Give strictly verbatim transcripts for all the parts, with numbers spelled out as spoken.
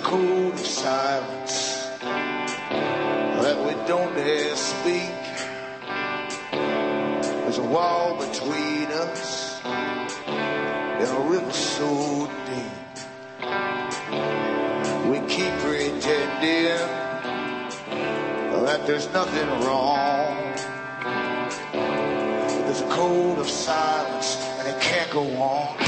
code of silence that we don't dare speak. There's a wall between us and a river so deep. We keep pretending that there's nothing wrong. There's a code of silence and it can't go on.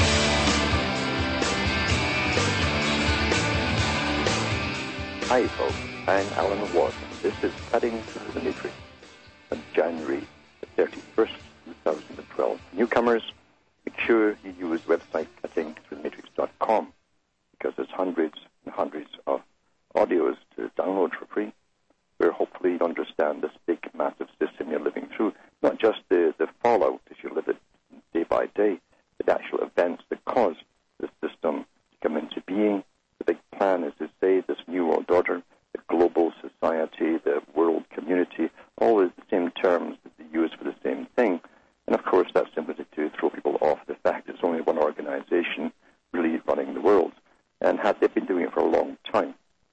Hi folks, I'm Alan Watt. This is Cutting Through the Matrix on January the thirty-first, twenty twelve. Newcomers, make sure you use the website cutting through the matrix dot com because there's hundreds and hundreds of audios to download for free where hopefully you understand this big, massive system you're living through. Not just the, the fallout as you live it day by day, but the actual events that cause this system to come into being. The big plan is to say this new world order, the global society, the world community, all is the same terms that they use for the same thing. And of course, that's simply to throw people off the fact it's only one organization really running the world. And have, they've been doing it for a long time.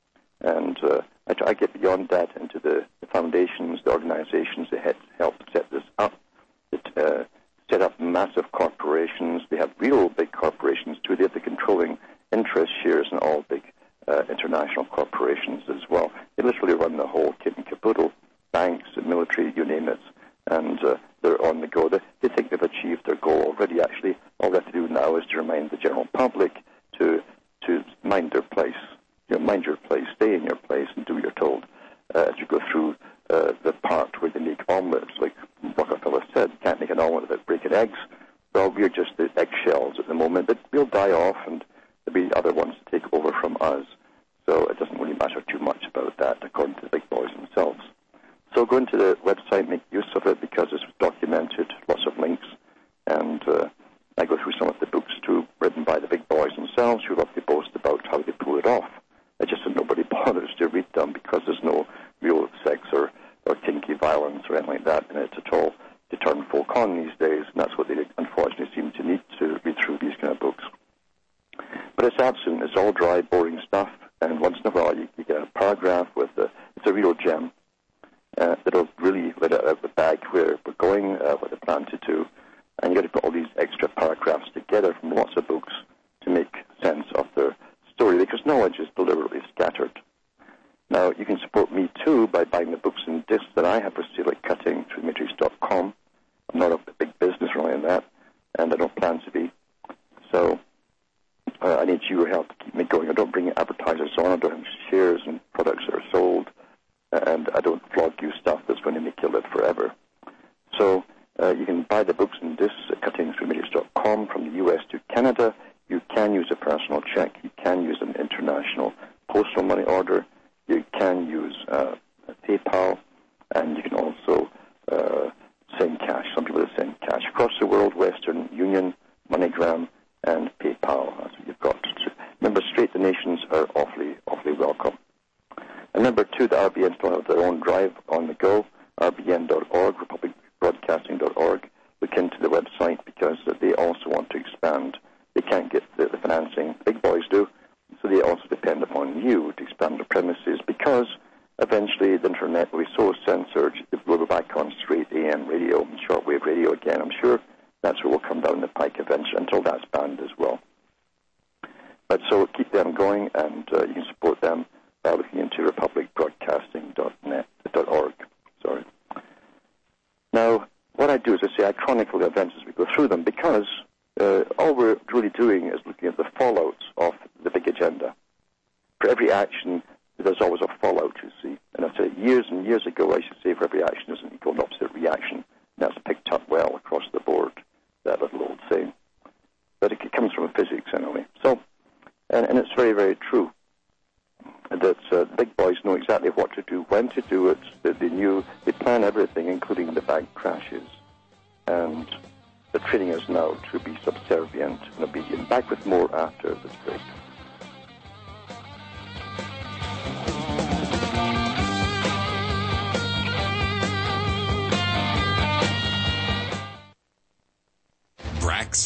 And uh, I, I get beyond that into the, the foundations, the organizations that had helped set this up, that uh, set up massive corporations. They have real big corporations too. They have the controlling interest shares in all big uh, international corporations as well. They literally run the whole kit and caboodle, banks, the military, you name it, and uh, they're on the go. They, they think they've achieved their goal already. Actually, all they have to do now is to remind the general public to to mind their place. You know, mind your place, stay in your place, and do what you're told. Uh, as you go through uh, the part where they make omelets, like Rockefeller said, you can't make an omelet without breaking eggs. Well, we're just the eggshells at the moment, but we'll die off, and there'll be other ones to take over from us. So it doesn't really matter too much about that, according to the big boys themselves. So go into the website, make use of it, because it's documented, lots of links, and uh, I go through some of the books, too, written by the big boys themselves, who love to boast about how they pull it off. It's just that nobody bothers to read them because there's no real sex or, or kinky violence or anything like that in it at all to turn folk on these days, and that's what they unfortunately seem to need to read through these kind of books. But it's absent. It's all dry, boring stuff, and once in a while you, you get a paragraph with a, it's a real gem uh, that'll really let it out of the bag where we're going, uh, what they plan to do, and you've got to put all these extra paragraphs together from lots of books to make sense of their story, because knowledge is deliberately scattered. Now, you can support me, too, by buying the books and discs that I have for sale at cutting through the matrix dot com. I'm not a big business really in that, and I don't plan to be. So uh, I need your help to keep me going. I don't bring advertisers on. I don't have shares in products that are sold, and I don't flog you stuff that's going to make you live forever. So uh, you can buy the books and discs at cutting through the matrix dot com from the U S to Canada. You can use a personal check. You can use an international postal money order. You can use uh, PayPal, and you can also uh, send cash. Some people send cash across the world: Western Union, MoneyGram, and PayPal. That's what you've got. Remember, straight donations are awfully, awfully welcome. And number two, the R B N still have their own drive on the go. R B N dot org, republic broadcasting dot org. Look into the website because they also want to expand. They can't get the, the financing. Big boys do. So they also depend upon you to expand the premises because eventually the internet will be so censored that we'll go back on straight A M radio and shortwave radio again. I'm sure that's what will come down the pike eventually until that's banned as well. But so keep them going, and uh, you can support them by looking into republic broadcasting dot net dot org. Sorry. Now, what I do is I say I chronicle the events as we go through them because Uh, all we're really doing is looking at the fallout of the big agenda. For every action, there's always a fallout, you see. And I said years and years ago, I should say, for every action is an equal and opposite reaction. And that's picked up well across the board, that little old saying. But it comes from physics, anyway. So, and, and it's very, very true that uh, the big boys know exactly what to do, when to do it, that they knew, they plan everything, including the bank crashes. And they're training us now to be subservient and obedient. Back with more after this break. Brack Slings,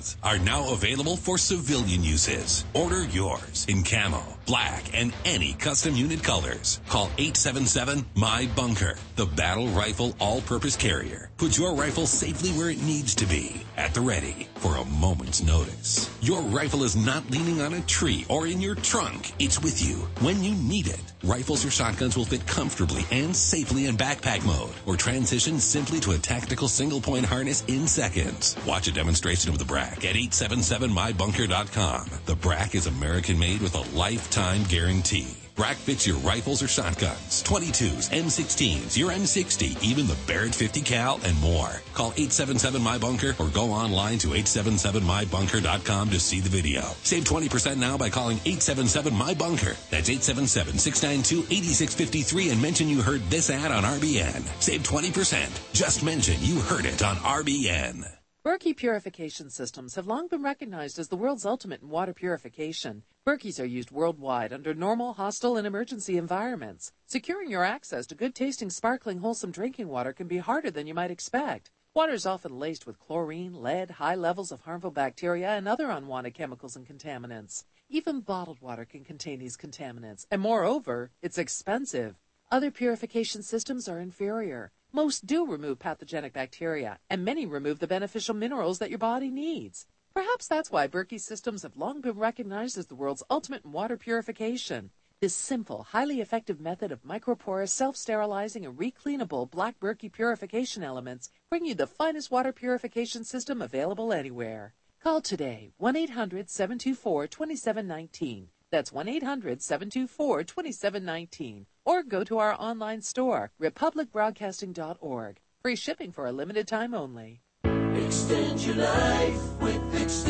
rifles are now available for civilian uses. Order yours in camo, black, and any custom unit colors. Call eight seven seven, M Y bunker, the battle rifle all-purpose carrier. Put your rifle safely where it needs to be, at the ready, for a moment's notice. Your rifle is not leaning on a tree or in your trunk. It's with you when you need it. Rifles or shotguns will fit comfortably and safely in backpack mode, or transition simply to a tactical single-point harness in seconds. Watch a demonstration of the B R A C at eight seven seven my bunker dot com. The B R A C is American-made with a lifetime guarantee. B R A C fits your rifles or shotguns, twenty-twos, M sixteens, your M sixty, even the Barrett fifty cal, and more. Call eight seven seven my bunker or go online to eight seven seven my bunker dot com to see the video. Save twenty percent now by calling eight seven seven my bunker. That's eight seven seven, six nine two, eight six five three and mention you heard this ad on R B N. Save twenty percent. Just mention you heard it on R B N. Berkey purification systems have long been recognized as the world's ultimate in water purification. Berkeys are used worldwide under normal, hostile, and emergency environments. Securing your access to good-tasting, sparkling, wholesome drinking water can be harder than you might expect. Water is often laced with chlorine, lead, high levels of harmful bacteria, and other unwanted chemicals and contaminants. Even bottled water can contain these contaminants, and moreover, it's expensive. Other purification systems are inferior. Most do remove pathogenic bacteria, and many remove the beneficial minerals that your body needs. Perhaps that's why Berkey systems have long been recognized as the world's ultimate in water purification. This simple, highly effective method of microporous, self-sterilizing, and recleanable black Berkey purification elements bring you the finest water purification system available anywhere. Call today, one eight hundred, seven two four, two seven one nine. That's one eight hundred, seven two four, two seven one nine. Or go to our online store, republic broadcasting dot org. Free shipping for a limited time only. Extend your life with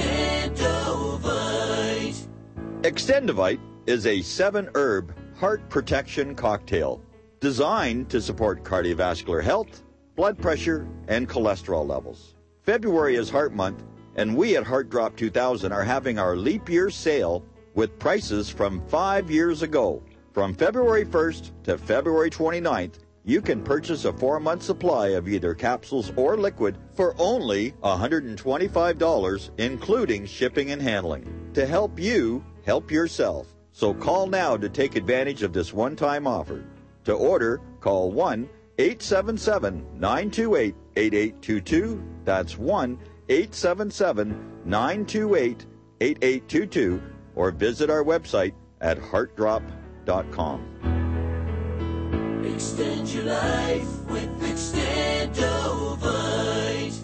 Extendovite. Extendovite is a seven-herb heart protection cocktail designed to support cardiovascular health, blood pressure, and cholesterol levels. February is Heart Month, and we at Heart Drop two thousand are having our leap year sale with prices from five years ago. From February first to February twenty-ninth, you can purchase a four-month supply of either capsules or liquid for only one hundred twenty-five dollars, including shipping and handling, to help you help yourself. So call now to take advantage of this one-time offer. To order, call one eight seven seven, nine two eight, eight eight two two. That's one eight seven seven, nine two eight, eight eight two two, or visit our website at heart drop dot com. Extend your life with Extendovite.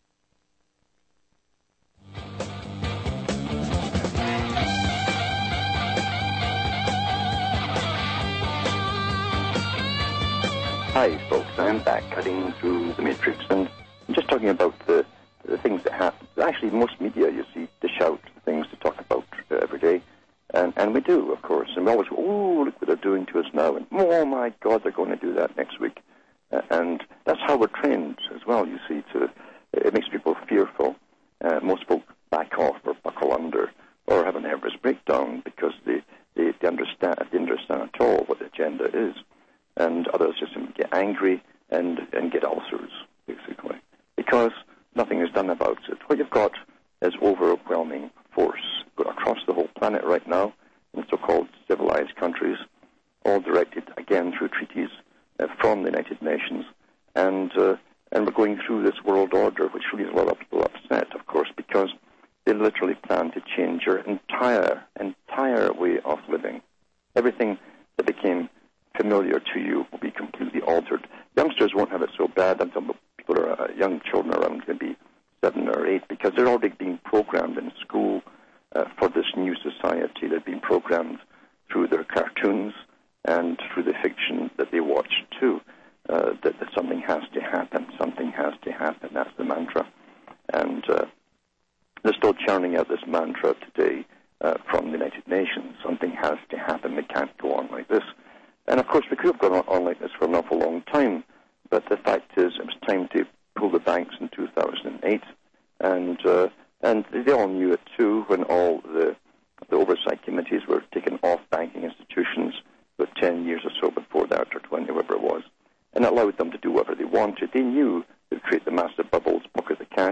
Hi, folks. I'm back cutting through the matrix, and I'm just talking about the, the things that happen. Actually, most media, you see, dish out things to talk about uh, every day. And, and we do, of course. And we always go, oh, look what they're doing to us now. And, oh, my God, they're going to do that next week. Uh, and that's how we're trained as well, you see. To It makes people fearful. Uh, most folk back off or buckle under or have a nervous breakdown because they, they, they, understand, they understand at all what the agenda is. And others just get angry and, and get ulcers, basically, because nothing is done about it. What you've got is overwhelming force across the whole planet right now in so-called civilized countries, all directed, again, through treaties uh, from the United Nations. And uh, and we're going through this world order, which leaves a lot of people upset, of course, because they literally plan to change your entire, entire way of living. Everything that became familiar to you will be completely altered. Youngsters won't have it so bad until people are uh, young children around maybe seven or eight, because they're already being programmed in school uh, for this new society. They're being programmed through their cartoons and through the fiction that they watch too, uh, that, that something has to happen, something has to happen. That's the mantra. And uh, they're still churning out this mantra today uh, from the United Nations. Something has to happen. We can't go on like this. And, of course, we could have gone on like this for an awful long time, but the fact is it was time to pull the banks in two thousand eight, and uh, and they all knew it too when all the, the oversight committees were taken off banking institutions about ten years or so before that, or twenty, whatever it was, and allowed them to do whatever they wanted. They knew they'd create the massive bubbles, pocket the cash.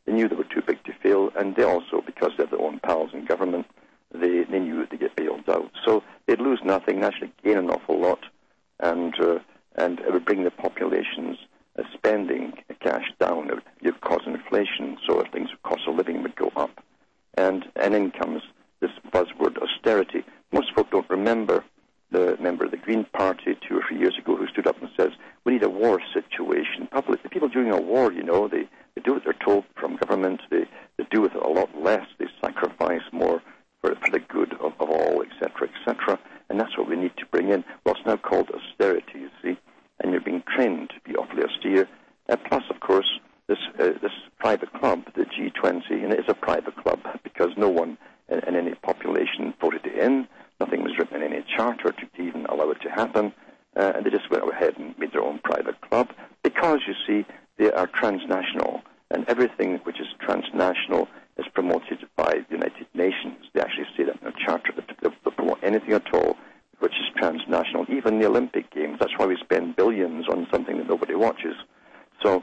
They knew they were too big to fail, and they also, because they have their own pals in government, they, they knew they get bailed out. So they'd lose nothing and actually gain an awful lot, and uh, and it would bring the population's uh, spending cash down. It would, it would cause inflation, so things, cost of living would go up. And, and in comes this buzzword austerity. Most folk don't remember the member of the Green Party two or three years ago who stood up and says, we need a war situation. Public, the people during a war, you know, they, they do what they're told from government. They, they do with it a lot less. They sacrifice more for, for the good of, of all, et cetera, et cetera. And that's what we need to bring in. Well, it's now called austerity, you see, and you're being trained to be awfully austere. Uh, plus, of course, this uh, this private club, the G twenty, and it is a private club because no one in, in any population voted it in. Nothing was written in any charter to even allow it to happen. Uh, and they just went ahead and made their own private club because, you see, they are transnational. And everything which is transnational is promoted by the United Nations. They actually say that in their charter, that they'll promote anything at all which is transnational, even the Olympic Games. That's why we spend billions on something that nobody watches. So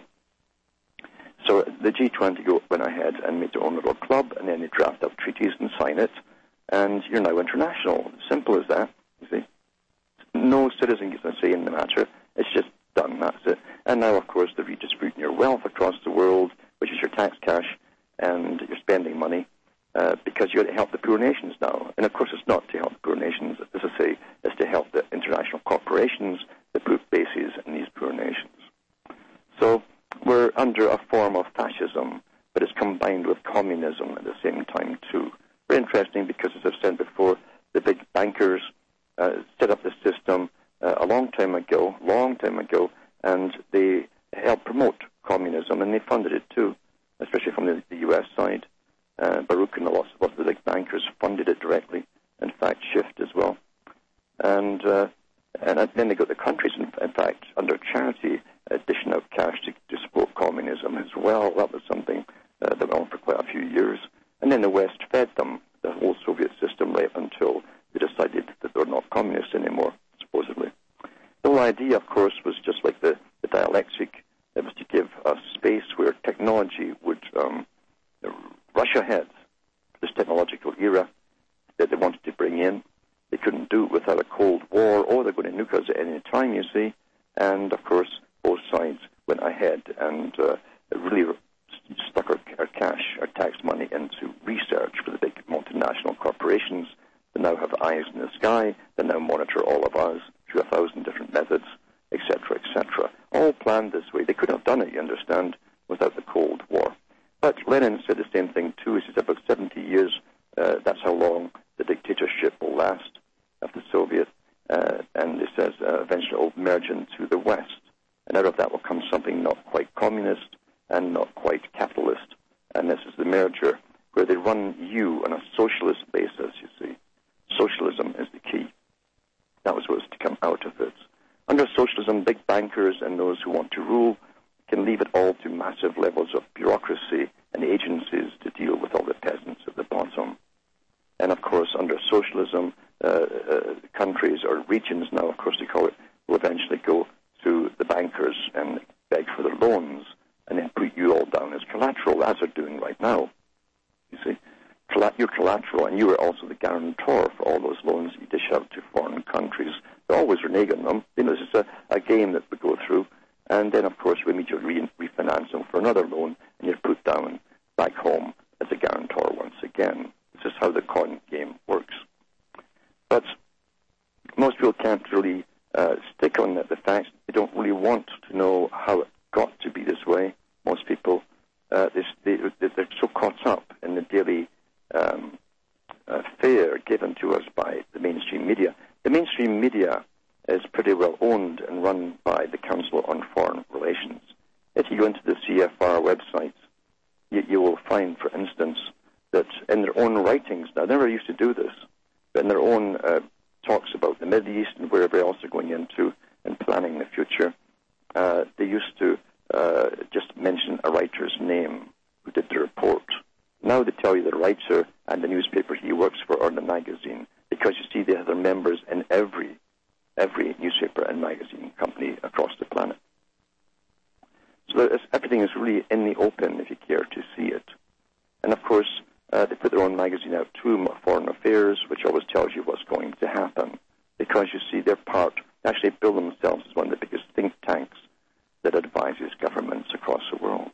so the G twenty went ahead and made their own little club, and then they draft up treaties and sign it, and you're now international. Simple as that, you see. No citizen gets a say in the matter. It's just done, that's it. And now, of course, they're redistributing your wealth across the world, which is your tax cash, and you're spending money, uh, because you're to help the poor nations now. And, of course, it's not to help the poor nations, as I say, it's to help the international corporations that put bases in these poor nations. So we're under a form of fascism, but it's combined with communism at the same time, too. Very interesting because, as I've said before, the big bankers uh, set up the system uh, a long time ago, long time ago, and they helped promote communism, and they funded it, too, especially from the, the U S side. Uh, Baruch and lots of other big bankers funded it directly, in fact, Shift as well. And uh, and then they got the countries, in, in fact, under charity, uh, dishing out cash to, to support communism as well. That was something uh, that went on for quite a few years. And then the West fed them, the whole Soviet system, right up until they decided that they were not communists anymore, supposedly. The whole idea, of course, was just like the, the dialectic. It was to give a space where technology would um, rush ahead, this technological era that they wanted to bring in. They couldn't do it without a Cold War, or they're going to nuke us at any time, you see. And, of course, both sides went ahead and uh, really stuck our, our cash, our tax money, into research for the big multinational corporations that now have eyes in the sky, that now monitor all of us through a thousand different methods, et cetera, et cetera. All planned this way. They couldn't have done it, you understand, without the Cold War. But Lenin said the same thing, too. He said about seventy years, uh, that's how long the dictatorship will last of the Soviet. Uh, and he says uh, eventually it will merge into the West. And out of that will come something not quite communist and not quite capitalist. And this is the merger where they run you on a socialist basis, you see. Socialism is the key. That was what was to come out of it. Under socialism, big bankers and those who want to rule can leave it all to massive levels of bureaucracy and agencies to deal with all the peasants at the bottom. And, of course, under socialism, uh, uh, countries or regions now, of course they call it, will eventually go to the bankers and beg for their loans and then put you all down as collateral, as they're doing right now. You see, you're collateral, and you are also the guarantor for all those loans that you dish out to foreign countries. They're always reneging them. You know, this is a, a game that we go through. And then, of course, we immediately re- refinance them for another loan, and you're put down back home as a guarantor once again. This is how the con game works. But most people can't really uh, stick on the, the facts. They don't really want to know how it got to be this way. Most people, uh, they, they, they're so caught up in the daily um, uh, fare given to us by the mainstream media. The mainstream media is pretty well owned and run by the Council on Foreign Relations. If you go into the C F R website, you, you will find, for instance, that in their own writings, now they never used to do this, but in their own uh, talks about the Middle East and wherever else they're going into and planning the future, uh, they used to uh, just mention a writer's name who did the report. Now they tell you the writer and the newspaper he works for or the magazine, because you see they have their members in every every newspaper and magazine company across the planet. So there's, everything is really in the open if you care to see it. And of course, uh, they put their own magazine out too, Foreign Affairs, which always tells you what's going to happen. Because you see, they're part, they actually bill themselves as one of the biggest think tanks that advises governments across the world.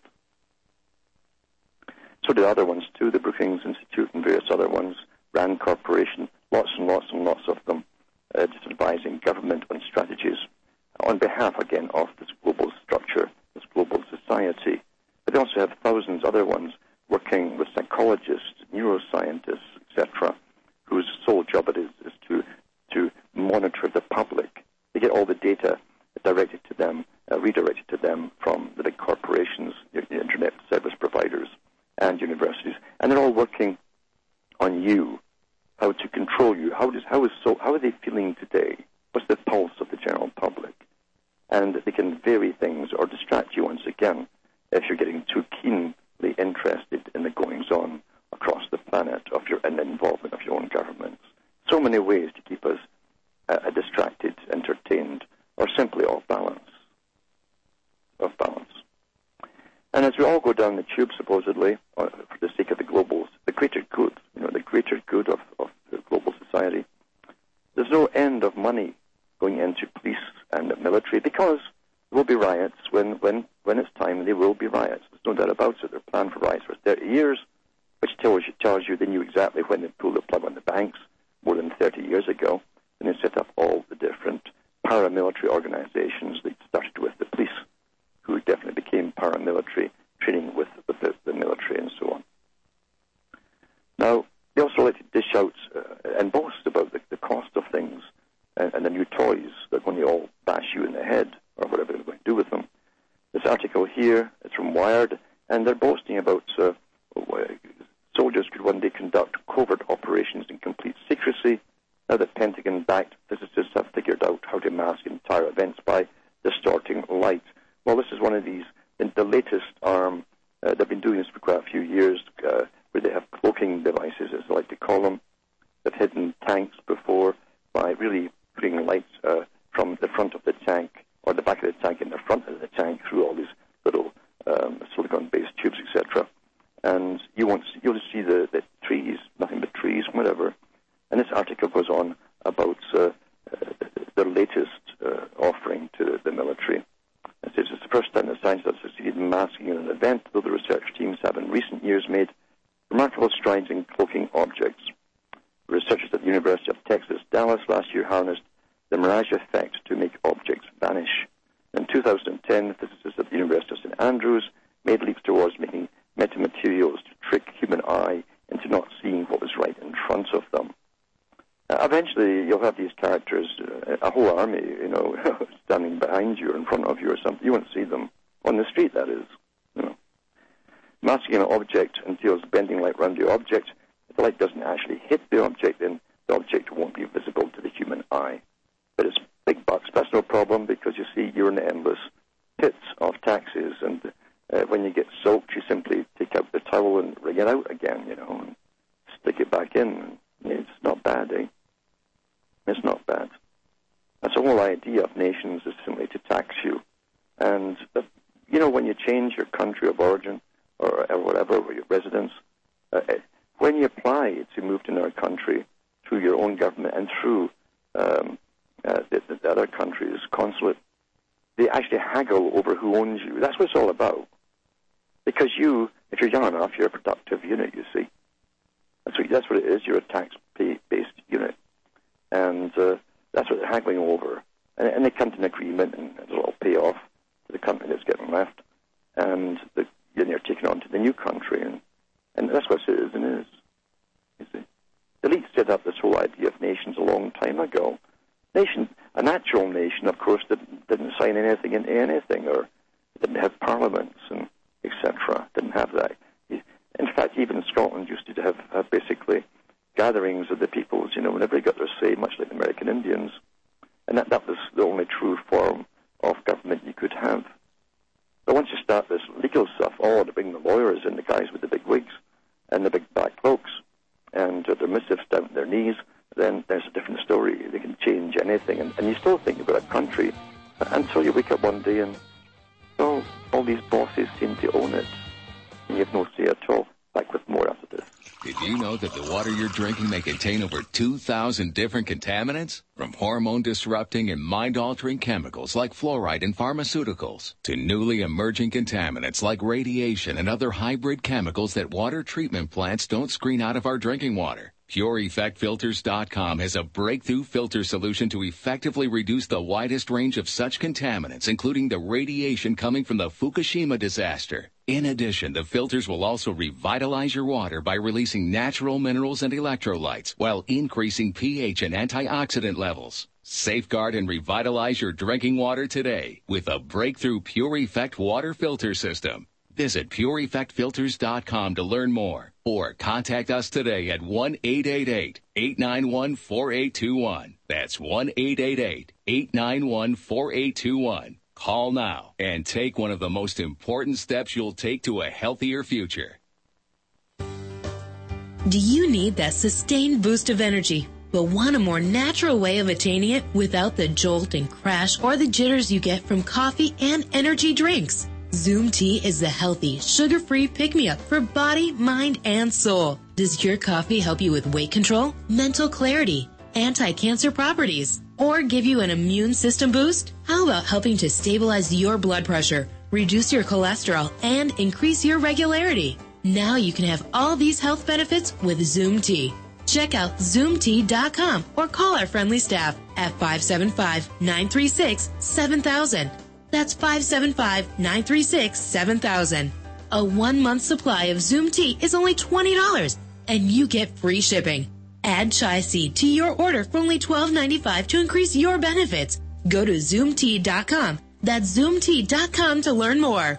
So do other ones too, the Brookings Institute and various other ones, Rand Corporation, lots and lots and lots of them, uh, just advising government on strategies on behalf, again, of this global structure, this global society. But they also have thousands other ones working with psychologists, neuroscientists, et cetera, whose sole job it is, is to, to monitor the public. They get all the data directed to them, uh, redirected to them from the big corporations, the internet service providers, and universities. And they're all working on you, how to control you. How, does, how, is so, how are they feeling today? What's the pulse of the general public? And they can vary things or distract you once again if you're getting too keenly interested in the goings-on across the planet of your, and the involvement of your own governments. So many ways to keep us uh, distracted, entertained, or simply off balance. Off balance. And as we all go down the tube, supposedly, uh, for the sake of the global, the greater good, you know, the greater good of, of the global society, there's no end of money going into police and the military, because there will be riots when, when, when it's time. There will be riots. There's no doubt about it. They're planned for riots for thirty years, which tells you, tells you they knew exactly when they pulled the plug on the banks more than thirty years ago, and they set up all the different paramilitary organizations. They started with the police, who definitely became paramilitary, training with, with the, the military and so on. Now, they also like to dish out uh, and boast about the, the cost of things and, and the new toys that when you all bash you in the head or whatever they're going to do with them. This article here is from Wired, and they're boasting about uh, soldiers could one day conduct covert operations in complete secrecy. Now that Pentagon-backed physicists have figured out how to mask entire events by distorting light. Well, this is one of these, in the latest arm, uh, they've been doing this for quite a few years, uh, where they have cloaking devices, as I like to call them. They've hidden tanks before by really putting lights uh, from the front of the tank, or the back of the tank in the front of the tank, through all these little um, silicon-based tubes, et cetera. And you won't see, you'll see the, the trees, nothing but trees, whatever. And this article goes on about uh, uh, their latest uh, offering to the military. It says it's the first time that scientists have succeeded in masking in an event, though the research teams have in recent years made remarkable strides in cloaking objects. Researchers at the University of Texas, Dallas last year harnessed the mirage effect to make objects vanish. In two thousand ten, physicists at the University of Saint Andrews made leaps towards making metamaterials to trick human eye into not seeing what was right in front of them. Uh, eventually, you'll have these characters, uh, a whole army, you know, standing behind you or in front of you or something. You won't see them on the street, that is. You know. Masking an object entails bending light around the object. If the light doesn't actually hit the object, then the object won't be visible to the human eye. But it's big bucks. That's no problem, because you see, you're in the endless pits of taxes, and uh, when you get soaked, you simply take out the towel and wring it out again, you know, and stick it back in. It's not bad, eh? It's not bad. That's the whole idea of nations, is simply to tax you. And, uh, you know, when you change your country of origin or, or whatever, or your residence, uh, when you apply to move to another country through your own government and through um, uh, the, the other country's consulate, they actually haggle over who owns you. That's what it's all about. Because you, if you're young enough, you're a productive unit, you see. That's what, that's what it is. You're a tax-based unit. And uh, that's what they're haggling over. And, and they come to an agreement, and there's a little payoff to the company that's getting left. And the, then you're taken on to the new country. And, and that's what citizen is. You see. The elite set up this whole idea of nations a long time ago. Nation, a natural nation, of course, didn't, didn't sign anything into anything, or didn't have parliaments, and et cetera. Didn't have that. In fact, even Scotland used to have, have basically gatherings of the peoples, you know, whenever they got their say, much like the American Indians. And that, that was the only true form of government you could have. But once you start this legal stuff, oh, to bring the lawyers in, the guys with the big wigs and the big black cloaks, and uh, their missives down to their knees, then there's a different story. They can change anything. And, and you still think about a country until you wake up one day and, oh, all all these bosses seem to own it. And you have no say at all. Back with more after this. Did you know that the water you're drinking may contain over two thousand different contaminants? From hormone-disrupting and mind-altering chemicals like fluoride in pharmaceuticals to newly emerging contaminants like radiation and other hybrid chemicals that water treatment plants don't screen out of our drinking water. Pure Effect Filters dot com has a breakthrough filter solution to effectively reduce the widest range of such contaminants, including the radiation coming from the Fukushima disaster. In addition, the filters will also revitalize your water by releasing natural minerals and electrolytes while increasing pH and antioxidant levels. Safeguard and revitalize your drinking water today with a breakthrough Pure Effect water filter system. Visit Pure Effect Filters dot com to learn more or contact us today at one eight eight eight, eight nine one, four eight two one. That's one eight eight eight, eight nine one, four eight two one. Call now and take one of the most important steps you'll take to a healthier future. Do you need that sustained boost of energy, but want a more natural way of attaining it without the jolt and crash or the jitters you get from coffee and energy drinks? Zoom Tea is the healthy, sugar-free pick-me-up for body, mind, and soul. Does your coffee help you with weight control, mental clarity, anti-cancer properties, or give you an immune system boost? How about helping to stabilize your blood pressure, reduce your cholesterol, and increase your regularity? Now you can have all these health benefits with Zoom Tea. Check out Zoom Tea dot com or call our friendly staff at five seven five, nine three six, seven thousand. That's five seven five, nine three six, seven thousand. A one-month supply of Zoom Tea is only twenty dollars, and you get free shipping. Add Chai Seed to your order for only twelve ninety-five to increase your benefits. Go to Zoom Tea dot com. That's Zoom Tea dot com to learn more.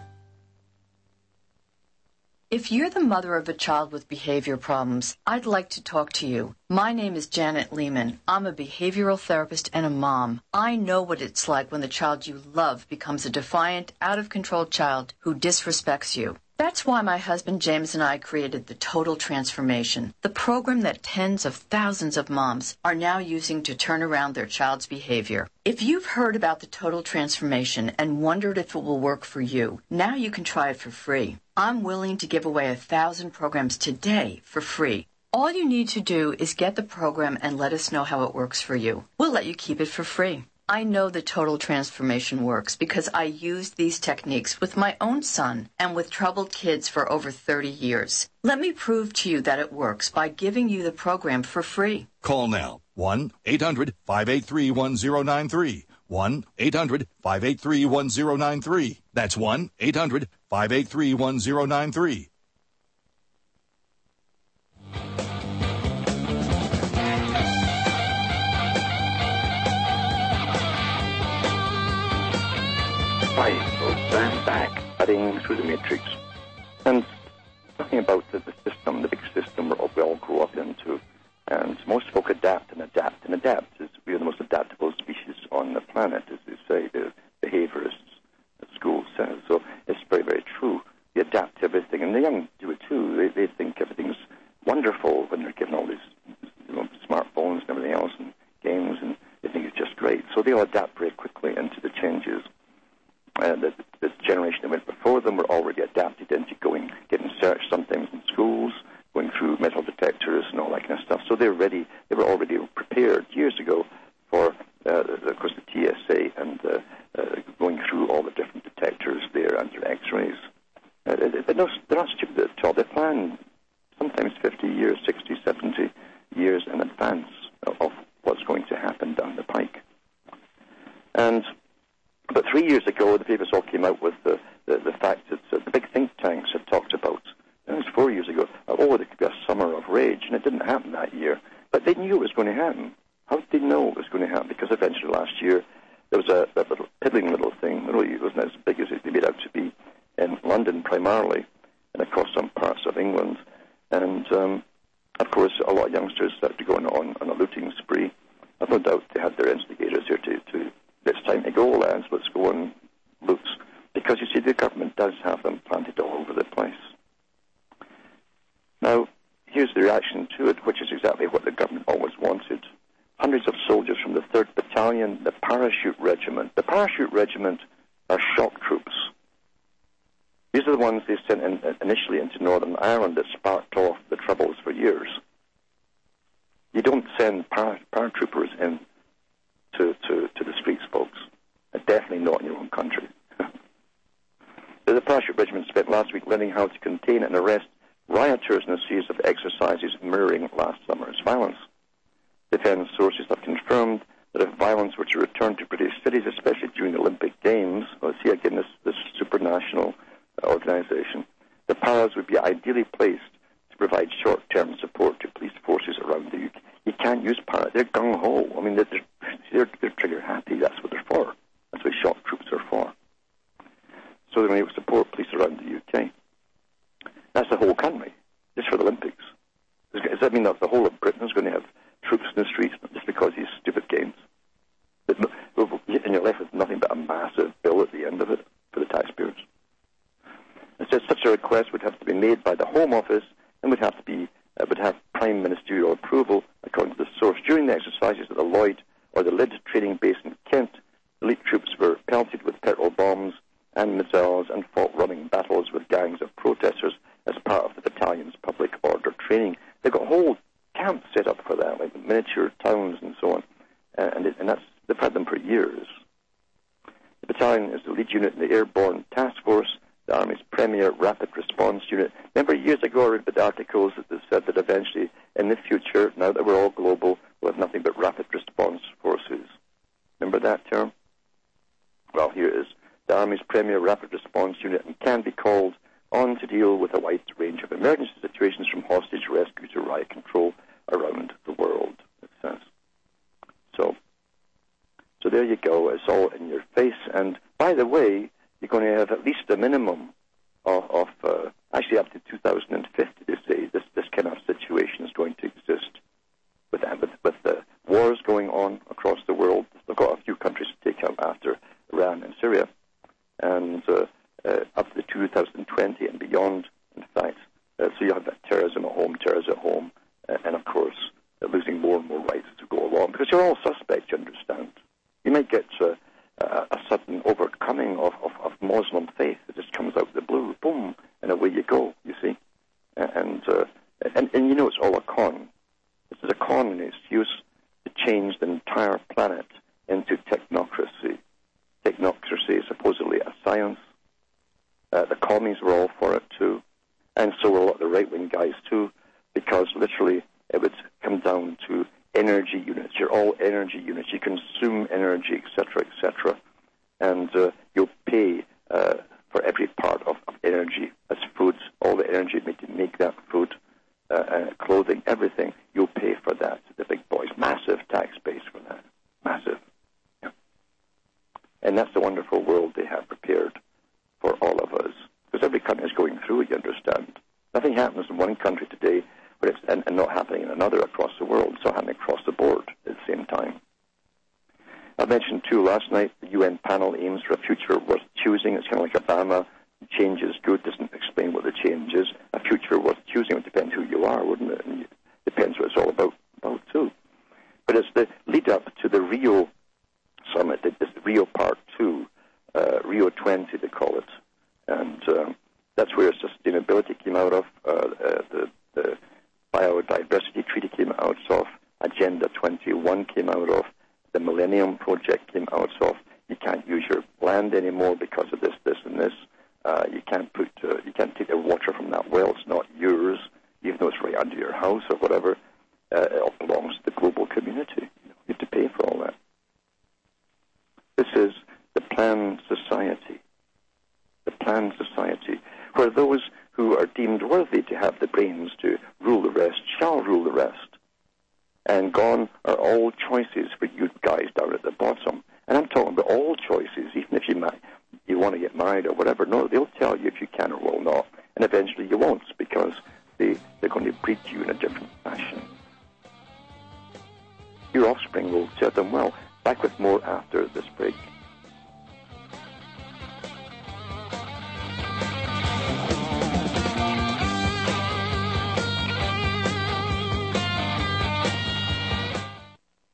If you're the mother of a child with behavior problems, I'd like to talk to you. My name is Janet Lehman. I'm a behavioral therapist and a mom. I know what it's like when the child you love becomes a defiant, out-of-control child who disrespects you. That's why my husband James and I created the Total Transformation, the program that tens of thousands of moms are now using to turn around their child's behavior. If you've heard about the Total Transformation and wondered if it will work for you, now you can try it for free. I'm willing to give away a thousand programs today for free. All you need to do is get the program and let us know how it works for you. We'll let you keep it for free. I know the Total Transformation works because I used these techniques with my own son and with troubled kids for over thirty years. Let me prove to you that it works by giving you the program for free. Call now, one eight hundred, five eight three, one zero nine three. one eight hundred, five eight three, one zero nine three. That's one eight hundred, five eight three, one zero nine three. Hi, folks, I'm back, cutting through the matrix, and talking about the, the system, the big system we all, we all grow up into, and most folk adapt and adapt and adapt. As we are the most adaptable species on the planet, as they say, the behaviorists at school says. So it's very, very true. We adapt to everything, and the young do it too. They, they think everything's wonderful when they're given all these, you know, smartphones and everything else and games, and they think it's just great. So they'll adapt very quickly into the changes. Uh, the, the generation that went before them were already adapted into going, getting searched sometimes in schools, going through metal detectors and all that kind of stuff. So they're ready. They were already prepared years ago for, uh, of course, the T S A and uh, uh, going through all the different detectors there under X-rays. Uh, they're, not, they're not stupid at all. They plan sometimes fifty years, sixty, seventy years in advance of, of what's going to happen down the pike. And But three years ago, the papers all came out with the, the, the fact that uh, the big think tanks had talked about, and it was four years ago, uh, oh, there could be a summer of rage, and it didn't happen that year. But they knew it was going to happen. How did they know it was going to happen? Because eventually last year, there was a, a little piddling little thing, really it wasn't as big as it made out to be, in London primarily, and across some parts of England. And, um, of course, a lot of youngsters started going on, on a looting spree. I've no doubt they had their instigators here to... to it's time to go, lads, let's go and loot. Because, you see, the government does have them planted all over the place. Now, here's the reaction to it, which is exactly what the government always wanted. Hundreds of soldiers from the third Battalion, the Parachute Regiment. The Parachute Regiment are shock troops. These are the ones they sent in, initially into Northern Ireland that sparked off the troubles for years. You don't send para, paratroopers in to, to, to the streets, folks. And definitely not in your own country. The parachute regiment spent last week learning how to contain and arrest rioters in a series of exercises mirroring last summer's violence. Defense sources have confirmed that if violence were to return to British cities, especially during the Olympic Games, well, see again this, this supranational organization, the Paras would be ideally placed to provide short-term support to police forces around the U K. You can't use Paras. They're gung-ho. I mean, they're, they're, they're trigger-happy. That's what they're for. That's what shock troops are for. So they're going to support police around the U K. That's the whole country, just for the Olympics. Does that mean that the whole of Britain is going to have troops in the streets just because of these stupid games? And you're left with nothing but a massive bill at the end of it for the taxpayers. It says such a request would have to be made by the Home Office and would have to be uh, would have prime ministerial approval, according to the source. During the exercises at the Lloyd or the Lydd training base in Kent, elite troops were pelted with petrol bombs and missiles and fought running battles with gangs of protesters as part of the battalion's public order training. They've got whole camps set up for that, like miniature towns and so on, uh, and, it, and that's they've had them for years. The battalion is the lead unit in the Airborne Task Force, the Army's premier rapid response unit. Remember years ago I read the articles that said that eventually in the future, now that we're all global, we'll have nothing but rapid response forces. Remember that term? Well, here it is. The Army's premier rapid response unit and can be called on to deal with a wide range of emergency situations from hostage rescue to riot control around the world, it says. So, so there you go. It's all in your face. And by the way, you're going to have at least a minimum of, of uh, actually up to two thousand fifty, they say, this, this kind of situation is going to exist. With, with, with the wars going on across the world, they've got a few countries to take out after Iran and Syria. And uh, uh, up to two thousand twenty and beyond, in fact. Uh, so you have that terrorism at home, terrorism at home, uh, and of course, uh, losing more and more rights as we go along. Because you're all suspects, you understand. You might get uh, uh, a sudden overcoming of, of, of Muslim faith that just comes out of the blue, boom, and away you go, you see. And, uh, and, and you know it's all a con. This is a con in its use to change the entire planet into technocracy. Technocracy is supposedly a science. Uh, the commies were all for it too, and so were a lot of the right-wing guys too, because literally it would come down to energy units. You're all energy units. You consume energy, et cetera, et cetera, and uh, you'll pay uh, for every part of, of energy as food, all the energy made to make that food, uh, uh, clothing, everything. You'll pay for that. The big boys, massive tax base for that, massive. And that's the wonderful world they have prepared for all of us. Because every country is going through it, you understand. Nothing happens in one country today but it's, and, and not happening in another across the world. It's all happening across the board at the same time. I mentioned, too, last night, the U N panel aims for a future worth choosing. It's kind of like Obama. Change is good, doesn't explain what the change is. A future worth choosing, it would depend who you are, wouldn't it? And it depends what it's all about, about too. But it's the lead-up to the Rio Summit, this Rio Part two, uh, Rio twenty they call it, and um, that's where sustainability came out of, uh, uh, the, the Biodiversity Treaty came out of, Agenda twenty-one came out of, the Millennium Project came out of. You can't use your land anymore because of this, this, and this. Uh, you can't put, uh, you can't take the water from that well. It's not yours, even though it's right under your house or whatever. Uh, it all belongs to the global community. You have to pay for all that. This is the planned society, the planned society, where those who are deemed worthy to have the brains to rule the rest shall rule the rest. And gone are all choices for you guys down at the bottom. And I'm talking about all choices, even if you might, you want to get married or whatever. No, they'll tell you if you can or will not. And eventually you won't, because they, they're going to breed you in a different fashion. Your offspring will serve them well. Back with more after this break.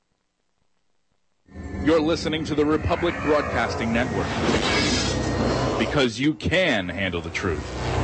You're listening to the Republic Broadcasting Network. because you can handle the truth.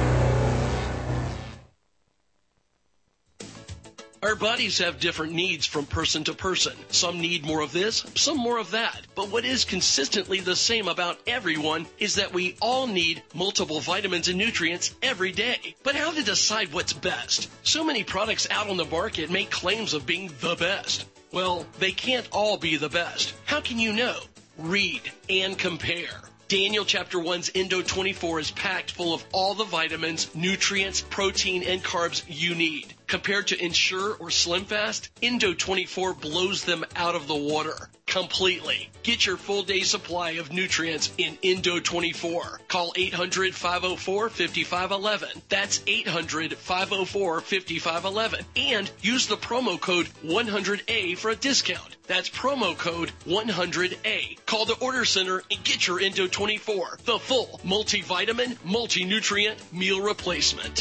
Our bodies have different needs from person to person. Some need more of this, some more of that. But what is consistently the same about everyone is that we all need multiple vitamins and nutrients every day. But how to decide what's best? So many products out on the market make claims of being the best. Well, they can't all be the best. How can you know? Read and compare. Daniel chapter one's Endo twenty-four is packed full of all the vitamins, nutrients, protein, and carbs you need. Compared to Ensure or Slim Fast, Endo twenty-four blows them out of the water completely. Get your full day supply of nutrients in Endo twenty-four. Call eight hundred, five oh four, five five one one. That's eight hundred, five oh four, five five one one. And use the promo code one hundred A for a discount. That's promo code one hundred A. Call the order center and get your Endo twenty-four, the full multivitamin, multi-nutrient meal replacement.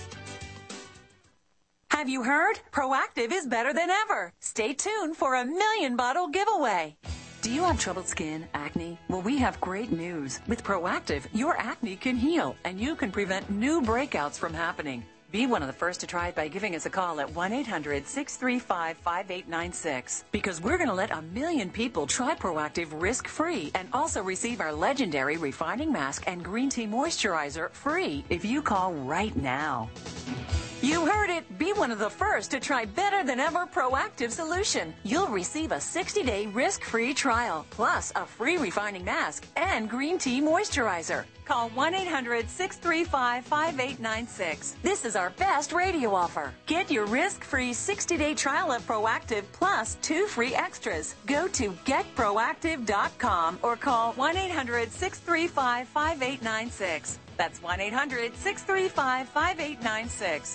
Have you heard? Proactiv is better than ever. Stay tuned for a million bottle giveaway. Do you have troubled skin, acne? Well, we have great news. With Proactiv, your acne can heal, and you can prevent new breakouts from happening. Be one of the first to try it by giving us a call at one eight hundred, six three five, five eight nine six. Because we're going to let a million people try Proactiv risk-free and also receive our legendary refining mask and green tea moisturizer free if you call right now. You heard it. Be one of the first to try better than ever Proactiv solution. You'll receive a sixty day risk-free trial, plus a free refining mask and green tea moisturizer. Call one eight hundred, six three five, five eight nine six. This is our best radio offer. Get your risk-free sixty day trial of Proactiv plus two free extras. Go to get proactiv dot com or call one eight hundred, six three five, five eight nine six. That's one eight hundred, six three five, five eight nine six.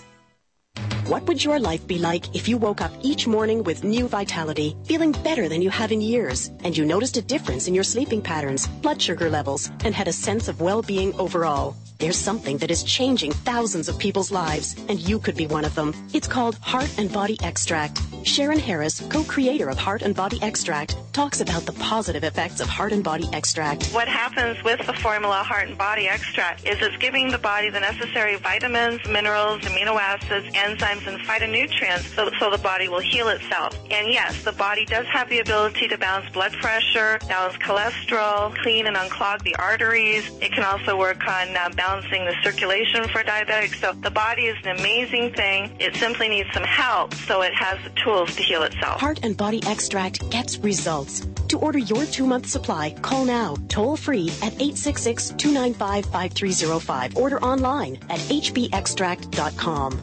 What would your life be like if you woke up each morning with new vitality, feeling better than you have in years, and you noticed a difference in your sleeping patterns, blood sugar levels, and had a sense of well-being overall? There's something that is changing thousands of people's lives, and you could be one of them. It's called Heart and Body Extract. Sharon Harris, co-creator of Heart and Body Extract, talks about the positive effects of Heart and Body Extract. What happens with the formula Heart and Body Extract is it's giving the body the necessary vitamins, minerals, amino acids, enzymes, and phytonutrients so, so the body will heal itself. And yes, the body does have the ability to balance blood pressure, balance cholesterol, clean and unclog the arteries. It can also work on uh, balancing the circulation for diabetics. So the body is an amazing thing. It simply needs some help so it has the tools to heal itself. Heart and Body Extract gets results. To order your two-month supply, call now, toll-free at eight six six, two nine five, five three zero five. Order online at h b extract dot com.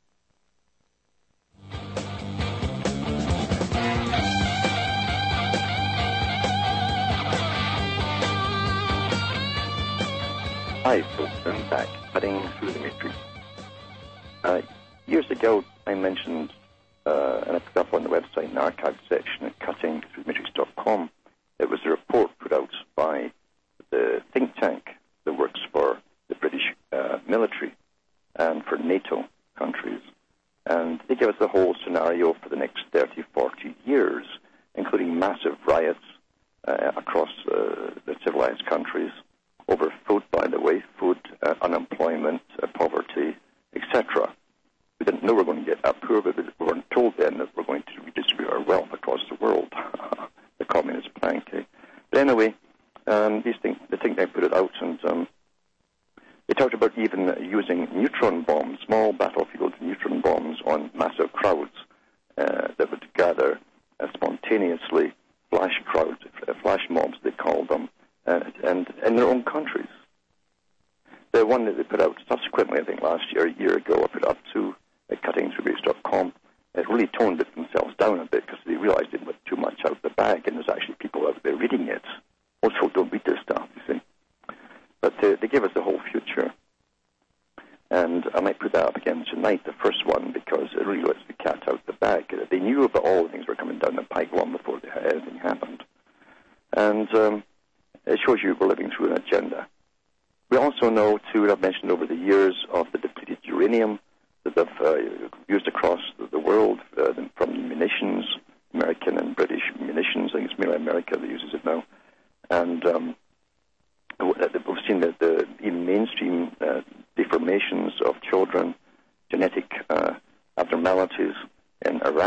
Hi, folks. I'm back, cutting through the matrix. Uh, years ago, I mentioned, uh, and I put up on the website in the archive section at cutting through the matrix dot com, it was a report put out by the think tank that works for the British uh, military and for NATO countries. And they gave us the whole scenario for the next thirty, forty years, including massive riots uh, across uh, the civilized countries, over food, by the way, food, uh, unemployment, uh, poverty, et cetera. We didn't know we were going to get that poor, but we weren't told then that we're going to redistribute our wealth across the world, the communist plan. Okay? But anyway, um, these things, the think tank put it out, and um, they talked about even using neutron bombs, small battlefield neutron bombs on massive crowds uh, that would gather uh, spontaneously, flash crowds, uh, flash mobs, they called them, Uh, and in their own countries. The one that they put out subsequently, I think last year, a year ago, I put up to uh, cutting through matrix dot com. It really toned it themselves down a bit because they realized they put too much out of the bag, and there's actually people out there reading it. Most people don't read this stuff, you see. But uh, they gave us the whole future. And I might put that up again tonight, the first one, because it really lets the cat out the bag. They knew about all the things that were coming down the pike long before anything happened. And Um, it shows you we're living through an agenda. We also know, too, and I've mentioned over the years, of the depleted uranium that they've uh, used across the, the world, uh, from munitions, American and British munitions. I think it's mainly America that uses it now. And um, we've seen the, the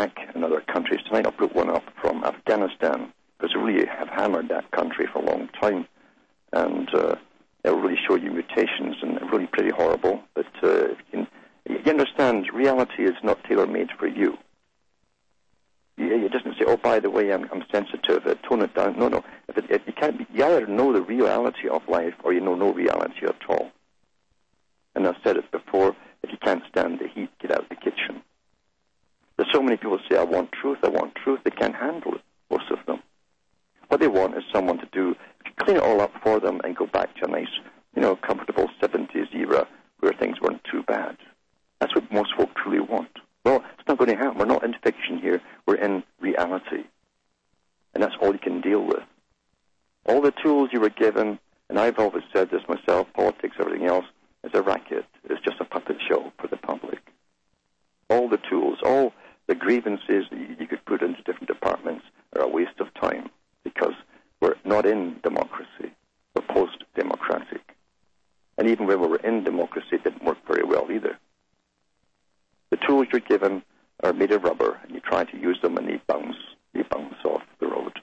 Iraq and other countries. Tonight I'll put one up from Afghanistan, because we really have hammered that country for a long time. And uh, it'll really show you mutations, and they're really pretty horrible. But uh, if you, can, you understand, reality is not tailor-made for you. It doesn't say, oh, by the way, I'm, I'm sensitive, uh, tone it down. No, no. If, it, if you can't be, you either know the reality of life or you know no reality at all. And I've said it before, if you can't stand the heat, get out of the kitchen. There's so many people say, I want truth, I want truth. They can't handle it, most of them. What they want is someone to do, clean it all up for them and go back to a nice, you know, comfortable seventies era where things weren't too bad. That's what most folk truly want. Well, it's not going to happen. We're not in fiction here. We're in reality. And that's all you can deal with. All the tools you were given, and I've always said this myself, politics, everything else, is a racket. It's just a puppet show for the public. All the tools, all the grievances that you, you could put into different departments are a waste of time, because we're not in democracy. We're post-democratic. And even when we were in democracy, it didn't work very well either. The tools you're given are made of rubber, and you try to use them, and they bounce, they bounce off the road.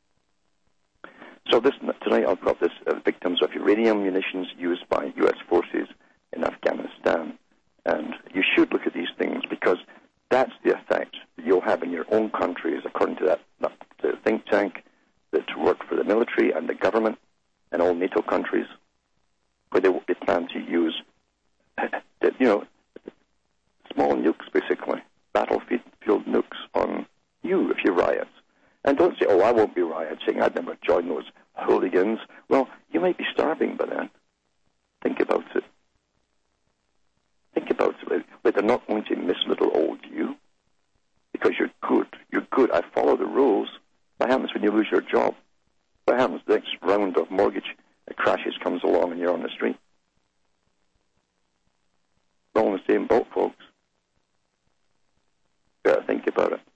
So this tonight I've got this uh, victims of uranium munitions used by U S forces in Afghanistan. And you should look at these things, because that's the effect that you'll have in your own countries, according to that, that the think tank that worked for the military and the government and all NATO countries, where they, they plan to use, you know, small nukes, basically, battlefield nukes on you if you riot. And don't say, oh, I won't be rioting, I'd never join those hooligans. Well, you might be starving by then. Think about it. Think about it. But they're not going to miss little old you, because you're good. You're good. I follow the rules. What happens when you lose your job? What happens the next round of mortgage crashes comes along and you're on the street? We're all in the same boat, folks. Better think about it.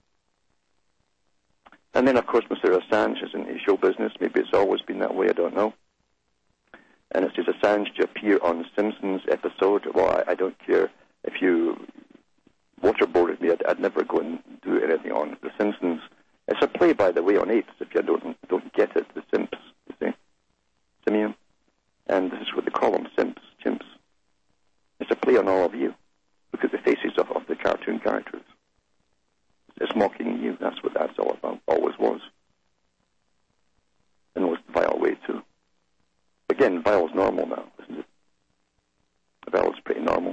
And then, of course, Mister Assange is in the show business. Maybe it's always been that way, I don't know. And it says Assange to appear on Simpsons episode. Well, I, I don't care if you waterboarded me. I'd, I'd never go and do anything on The Simpsons. It's a play, by the way, on apes, if you don't don't get it, the simps, you see. Simeon. And this is what they call them, simps, chimps. It's a play on all of you. Look at the faces of, of the cartoon characters. It's mocking you. That's what that's all about. Always was. In the most vile way, too. Again, vile's normal now, isn't it? Vile's pretty normal.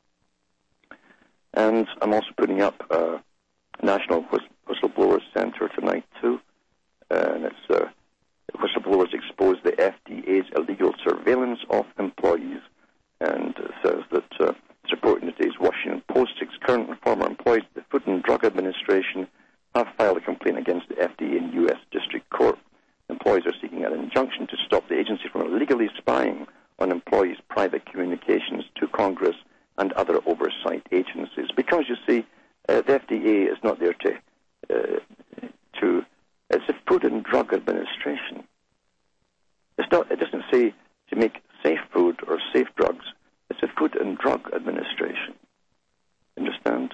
And I'm also putting up a National Whistleblowers Center tonight, too. And it's uh, Whistleblowers Expose the F D A's illegal surveillance of employees. And it says that, uh, supporting today's Washington Post, six current and former employees of the Food and Drug Administration have filed a complaint against the F D A in U S District Court. Employees are seeking an injunction to stop the agency from illegally spying on employees' private communications to Congress and other oversight agencies. Because, you see, uh, the F D A is not there to, uh, to, it's the Food and Drug Administration. It's not, it doesn't say to make safe food or safe drugs. It's the Food and Drug Administration. Understand?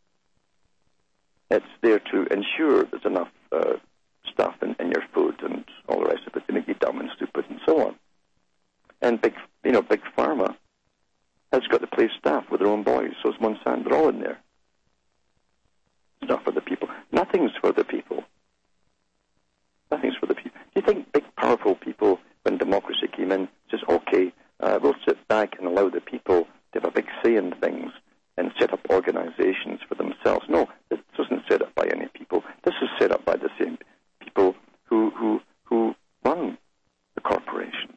It's there to ensure there's enough uh, stuff in, in your food and all the rest of it to make you dumb and stupid and so on. And big, you know, big pharma has got to place staff with their own boys. So it's Monsanto. They're all in there. It's not for the people. Nothing's for the people. Nothing's for the people. Do you think big, powerful people, when democracy came in, says, okay, uh, we'll sit back and allow the people to have a big say in things and set up organizations for themselves? No, this isn't set up by any people. This is set up by the same people who who who run the corporations.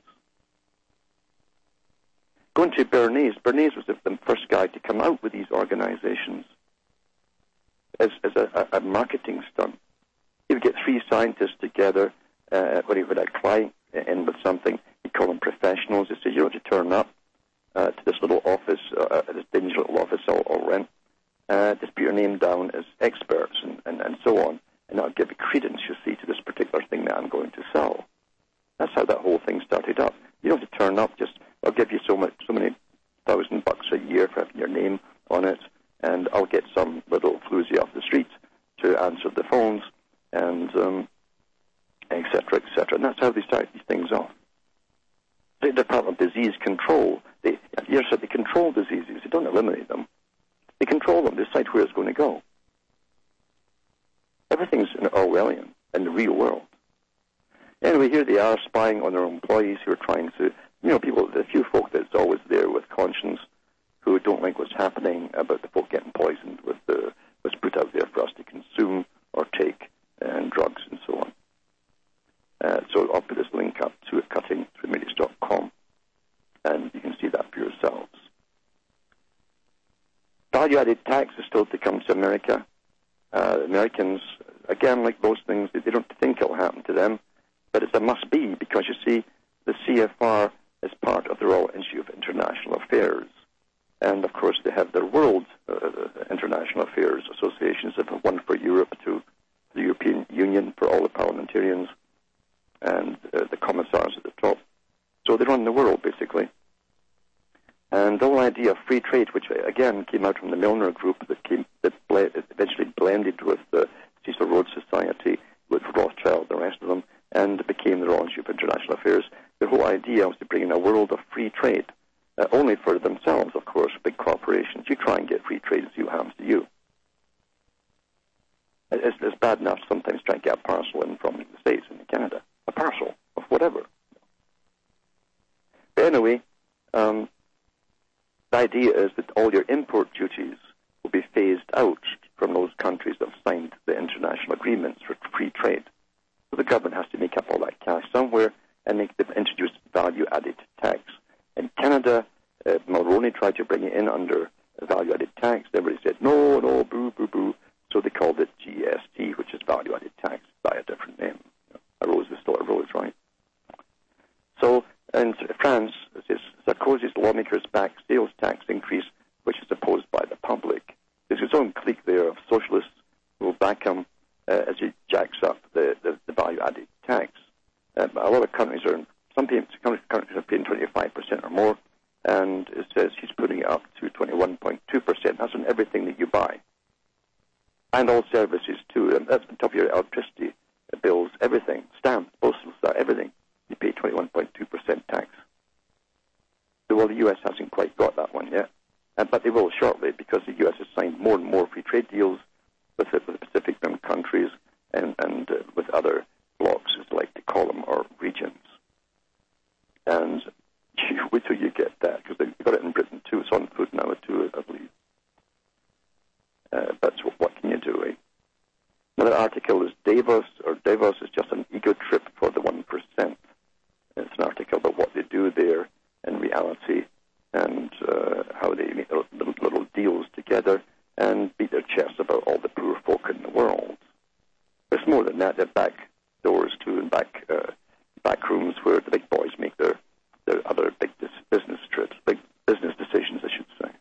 Going to Bernays. Bernays was the, the first guy to come out with these organizations as, as a, a marketing stunt. He would get three scientists together uh, when he would have a client in with something. He'd call them professionals. He said, you don't have to turn up uh, to this little office, uh, this dingy little office I'll, I'll rent. Uh, just put your name down as experts and, and, and so on. And that'll give credence, you see, to this particular thing that I'm going to sell. That's how that whole thing started up. You don't have to turn up, just, I'll give you so much, so many thousand bucks a year for having your name on it, and I'll get some little floozy off the streets answered the phones, and um, et cetera, et cetera. And that's how they start these things off. The Department of Disease Control, they, you said they control diseases. They don't eliminate them. They control them. They decide where it's going to go. Everything's Orwellian in the real world. Anyway, here they are spying on their employees who are trying to, you know, people, the few folk that's always there with conscience who don't like what's happening about the folk getting poisoned with the, what's put out there for us to consume or take, and drugs and so on. Uh, so I'll put this link up to cutting through medias dot com, and you can see that for yourselves. Value-added tax is still to come to America. Uh, Americans, again, like most things, they don't think it'll happen to them, but it's a must-be, because you see, the C F R is part of the Royal Institute of International Affairs. And, of course, they have their World uh, International Affairs Associations, one for Europe to the European Union for all the parliamentarians, and uh, the commissars at the top. So they run the world, basically. And the whole idea of free trade, which, again, came out from the Milner Group, that came that ble- eventually blended with the Cecil Rhodes Society, with Rothschild, the rest of them, and became the Royal Institute of International Affairs. The whole idea was to bring in a world of free trade. Uh, only for themselves, of course, big corporations. You try and get free trade and see what happens to you. It's, it's bad enough sometimes trying to get a parcel in from the States and Canada. A parcel of whatever. But anyway, um, the idea is that all your import duties will be phased out from those countries that have signed the international agreements for free trade. So the government has to make up all that cash somewhere and make them introduce value-added tax. In Canada, uh, Mulroney tried to bring it in under value-added tax. Everybody said, no, no, boo, boo, boo. So they called it G S T, which is value-added tax, by a different name. A rose is still a rose, right? So in France, Sarkozy's lawmakers back sales tax increase, which is opposed by the public. There's his own clique there of socialists who will back him uh, as he jacks up the, the, the value-added tax. Uh, a lot of countries are, some countries are paying twenty-five percent or more, and it says he's putting it up to twenty-one point two percent. That's on everything that you buy. And all services, too. And that's on top of your electricity bills, everything. Stamps, postal stuff, everything. You pay twenty-one point two percent tax. So, well, the U S hasn't quite got that one yet, uh, but they will shortly, because the U S has signed more and more free trade deals with the, with the Pacific Rim countries and, and uh, with other blocs, as they like to call them, or regions. And you wait till you get that, because they've got it in Britain, too. It's on food now, too, I believe. Uh, but what, what can you do, eh? Another article is Davos, or Davos is just an ego trip for the one percent. It's an article about what they do there in reality, and uh, how they make little, little deals together and beat their chests about all the poor folk in the world. There's more than that. They're back doors, too, and back, uh, back rooms where the big boys make their, their other big dis- business trips, big business decisions, I should say.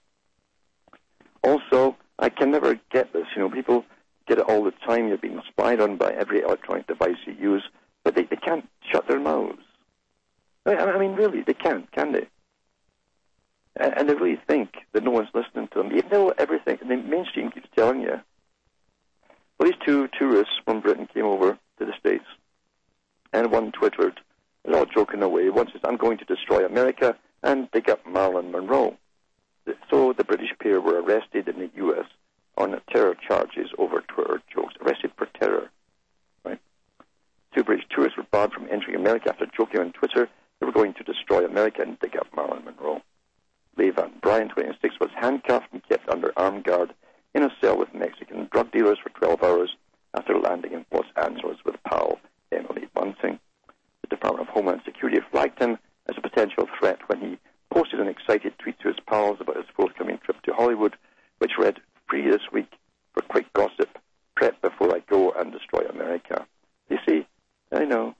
Also, I can never get this. You know, people get it all the time. You're being spied on by every electronic device you use, but they, they can't shut their mouths. I, I mean, really, they can't, can they? And, and they really think that no one's listening to them. They know everything, and the mainstream keeps telling you. Well, these two tourists from Britain came over to the States, and one twittered, they're all joking away. One says, I'm going to destroy America and dig up Marilyn Monroe. So the British pair were arrested in the U S on terror charges over Twitter jokes, arrested for terror. Right? Two British tourists were barred from entering America after joking on Twitter they were going to destroy America and dig up Marilyn Monroe. Lee Van Bryan, twenty-six, was handcuffed and kept under armed guard in a cell with Mexican drug dealers for twelve hours after landing in Los Angeles with pal Emily Bunting. The Department of Homeland Security flagged him as a potential threat when he posted an excited tweet to his pals about his forthcoming trip to Hollywood, which read, free this week for quick gossip, prep before I go and destroy America. You see, I know,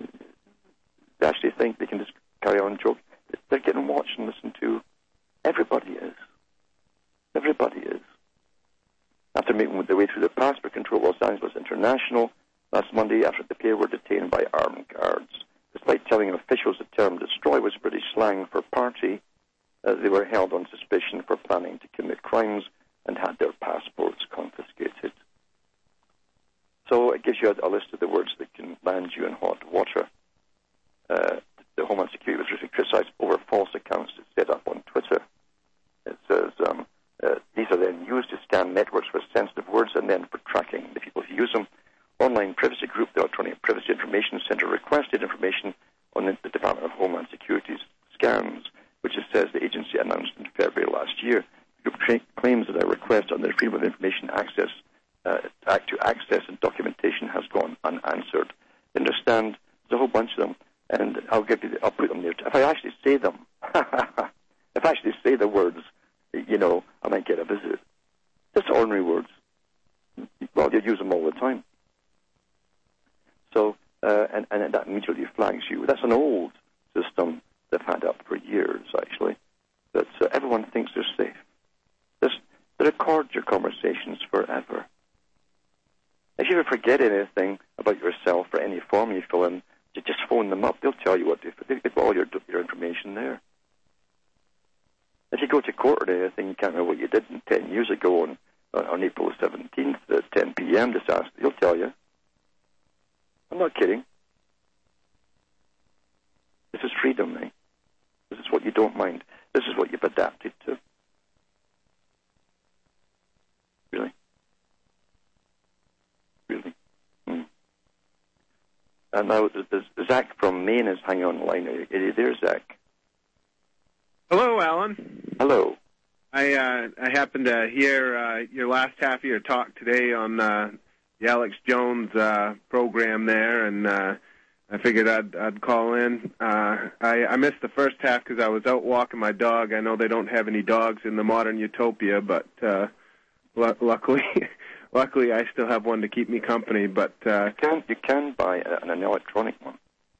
they actually think they can just carry on joking. They're getting watched and listened to. Everybody is. Everybody is. After making their way through the passport control Los Angeles International last Monday, after the pair were detained by armed guards. Despite telling officials the term destroy was British slang for party, uh, they were held on suspicion for planning to commit crimes and had their passports confiscated. So it gives you a, a list of the words that can land you in hot water. Uh, the Homeland Security was recently criticized over false accounts set up on Twitter. It says um, uh, these are then used to scan networks for sensitive words and then for tracking the people who use them. Online privacy group, the Electronic Privacy Information Center, requested information on the, the Department of Homeland Security's scams, which it says the agency announced in February last year. The group tra- claims that a request on the Freedom of Information Access uh, Act to access and documentation has gone unanswered. I understand there's a whole bunch of them, and I'll give you. The, I'll put them there. If I actually say them, if I actually say the words, you know, I might get a visit. Just ordinary words. Well, you use them all the time. So, uh, and, and that immediately flags you. That's an old system they've had up for years, actually. That uh, everyone thinks they're safe. This, they record your conversations forever. If you ever forget anything about yourself or any form you fill in, you just phone them up. They'll tell you what to do. They've got all your, your information there. If you go to court or anything, you can't remember what you did ten years ago on, on April seventeenth at ten p.m. disaster, they'll tell you. I'm not kidding. This is freedom, eh? This is what you don't mind. This is what you've adapted to. Really? Really? Hmm. And now Zach from Maine is hanging on the line. Are you there, Zach? Hello, Alan. Hello. I uh, I happened to hear uh, your last half of your talk today on uh, the Alex Jones uh, program there, and uh, I figured I'd, I'd call in. Uh, I, I missed the first half because I was out walking my dog. I know they don't have any dogs in the modern utopia, but uh, l- luckily, luckily I still have one to keep me company. But uh, you can you can buy an, an electronic one.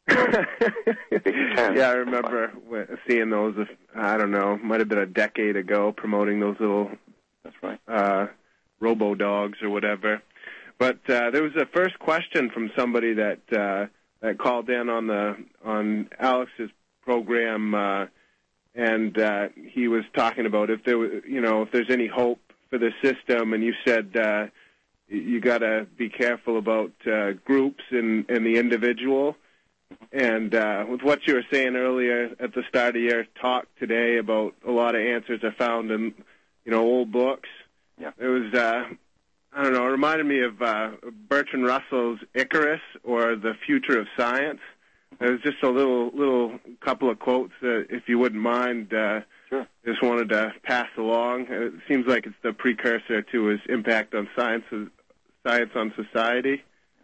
Yeah, I remember seeing those. I don't know, might have been a decade ago, promoting those little. That's right. Uh, robo dogs or whatever. But uh, there was a first question from somebody that uh, that called in on the on Alex's program, uh, and uh, he was talking about if there was, you know, if there's any hope for the system, and you said uh, you got to be careful about uh, groups and, and the individual. And uh, with what you were saying earlier at the start of your talk today about a lot of answers are found in, you know, old books. Yeah. It was. Uh, I don't know, it reminded me of uh, Bertrand Russell's Icarus or The Future of Science. There's just a little little couple of quotes that, if you wouldn't mind, uh, sure. just wanted to pass along. It seems like it's the precursor to his impact on science, science on society.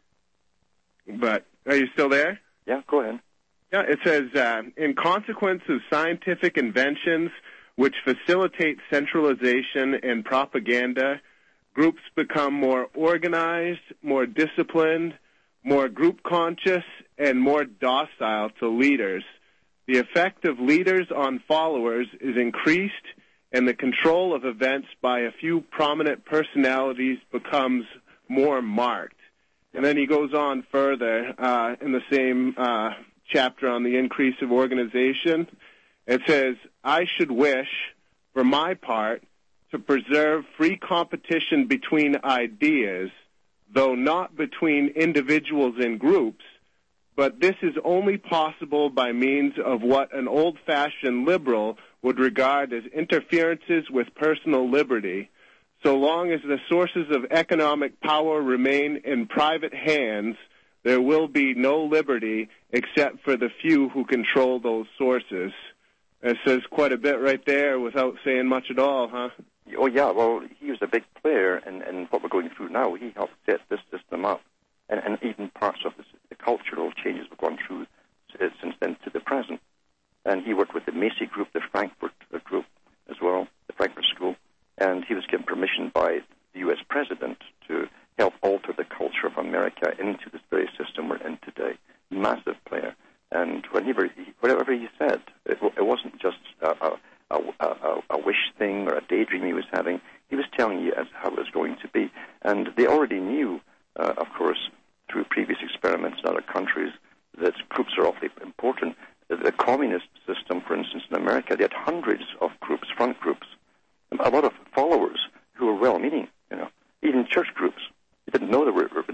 But are you still there? Yeah, go ahead. Yeah, it says, uh, in consequence of scientific inventions which facilitate centralization and propaganda, groups become more organized, more disciplined, more group conscious, and more docile to leaders. The effect of leaders on followers is increased, and the control of events by a few prominent personalities becomes more marked. And then he goes on further uh, in the same uh, chapter on the increase of organization. It says, I should wish, for my part, to preserve free competition between ideas, though not between individuals and groups, but this is only possible by means of what an old-fashioned liberal would regard as interferences with personal liberty. So long as the sources of economic power remain in private hands, there will be no liberty except for the few who control those sources. It says quite a bit right there without saying much at all, huh? Oh, yeah, well, he was a big player in, in what we're going through now. He helped set this system up, and, and even parts of this, the cultural changes we've gone through since then to the present. And he worked with the Macy Group, the Frankfurt Group as well, the Frankfurt School, and he was given permission by the U S president to help alter the culture of America into this very system we're in today. Massive player. And whenever he, whatever he said, it, it wasn't just a, a, a, a, a wish thing or a daydream he was having. He was telling you as how it was going to be. And they already knew, uh, of course, through previous experiments in other countries, that groups are awfully important. The, the communist system, for instance, in America, they had hundreds of groups, front groups, a lot of followers who were well-meaning, you know, even church groups. They didn't know they were involved in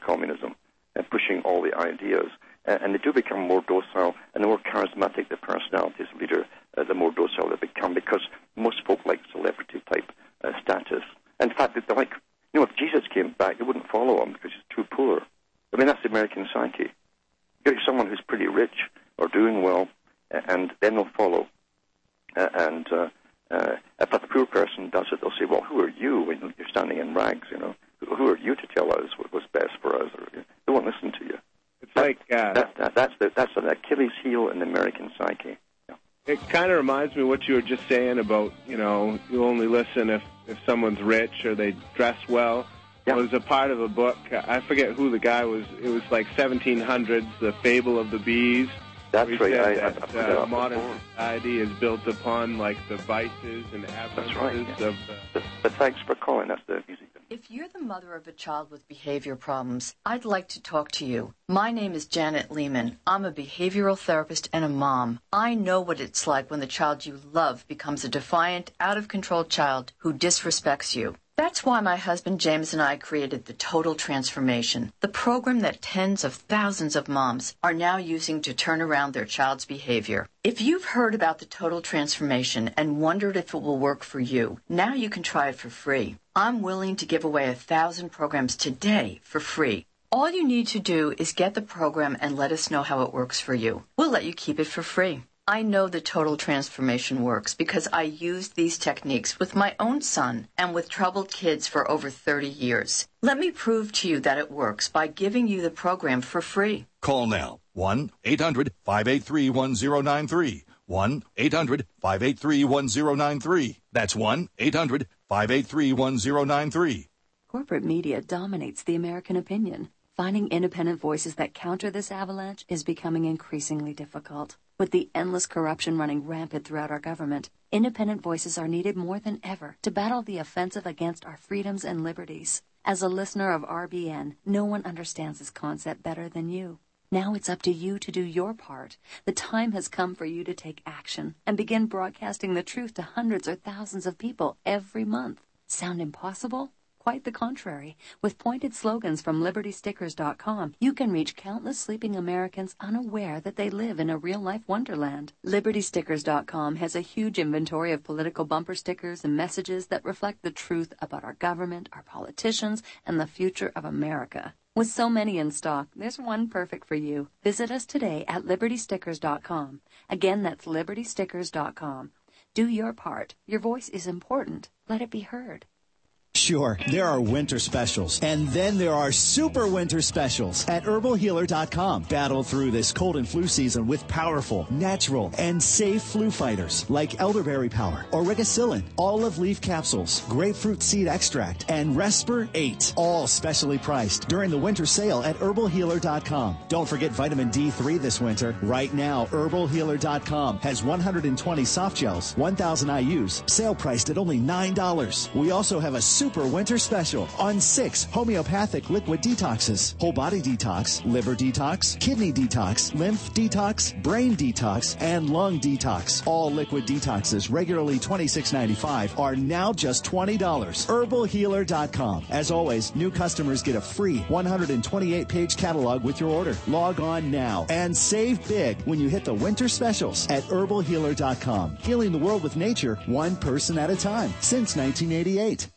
communism and pushing all the ideas. Uh, and they do become more docile, and the more charismatic the personality as a leader, uh, the more docile they become, because most folk like celebrity-type uh, status. In fact, they're like, you know, if Jesus came back, they wouldn't follow him because he's too poor. I mean, that's the American psyche. You get someone who's pretty rich or doing well, and then they'll follow. Uh, and uh, uh, if a poor person does it, they'll say, well, who are you when you're standing in rags, you know? Who, who are you to tell us what was best for us? Or, you know, they won't listen to you. It's that, like... Uh, that, that, that's, the, that's an Achilles heel in the American psyche. Yeah. It kind of reminds me of what you were just saying about, you know, you only listen if, if someone's rich or they dress well. Yeah. It was a part of a book. I forget who the guy was. It was like seventeen hundreds, The Fable of the Bees. That's right. I, that, I, I uh, modern before. society is built upon like the vices and abuses right, yeah. of. The... But, but thanks for calling. That's the music. If you're the mother of a child with behavior problems, I'd like to talk to you. My name is Janet Lehman. I'm a behavioral therapist and a mom. I know what it's like when the child you love becomes a defiant, out-of-control child who disrespects you. That's why my husband James and I created the Total Transformation, the program that tens of thousands of moms are now using to turn around their child's behavior. If you've heard about the Total Transformation and wondered if it will work for you, now you can try it for free. I'm willing to give away a thousand programs today for free. All you need to do is get the program and let us know how it works for you. We'll let you keep it for free. I know the Total Transformation works because I used these techniques with my own son and with troubled kids for over thirty years. Let me prove to you that it works by giving you the program for free. Call now, one eight hundred five eight three one zero nine three, one eight hundred five eight three one zero nine three. That's one eight hundred five eight three one zero nine three. Corporate media dominates the American opinion. Finding independent voices that counter this avalanche is becoming increasingly difficult. With the endless corruption running rampant throughout our government, independent voices are needed more than ever to battle the offensive against our freedoms and liberties. As a listener of R B N, no one understands this concept better than you. Now it's up to you to do your part. The time has come for you to take action and begin broadcasting the truth to hundreds or thousands of people every month. Sound impossible? Quite the contrary. With pointed slogans from Liberty Stickers dot com, you can reach countless sleeping Americans unaware that they live in a real-life wonderland. Liberty Stickers dot com has a huge inventory of political bumper stickers and messages that reflect the truth about our government, our politicians, and the future of America. With so many in stock, there's one perfect for you. Visit us today at Liberty Stickers dot com. Again, that's Liberty Stickers dot com. Do your part. Your voice is important. Let it be heard. Sure, there are winter specials, and then there are super winter specials at Herbal Healer dot com. Battle through this cold and flu season with powerful, natural, and safe flu fighters like elderberry power, origicillin, olive leaf capsules, grapefruit seed extract, and Resper eight, all specially priced during the winter sale at Herbal Healer dot com. Don't forget vitamin D three this winter. Right now, Herbal Healer dot com has one hundred twenty soft gels, one thousand I U's, sale priced at only nine dollars. We also have a super Super winter special on six homeopathic liquid detoxes: whole body detox, liver detox, kidney detox, lymph detox, brain detox, and lung detox. All liquid detoxes, regularly twenty-six ninety-five, are now just twenty dollars. Herbal Healer dot com. As always, new customers get a free one hundred twenty-eight page catalog with your order. Log on now and save big when you hit the winter specials at Herbal Healer dot com. Healing the world with nature, one person at a time, since nineteen eighty-eight.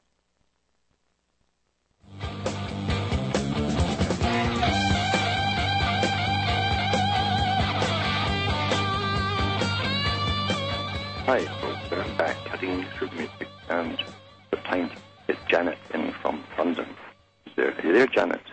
Hi, folks. I'm back cutting through the music, and the time is Janet in from London. Is there, are you there, Janet?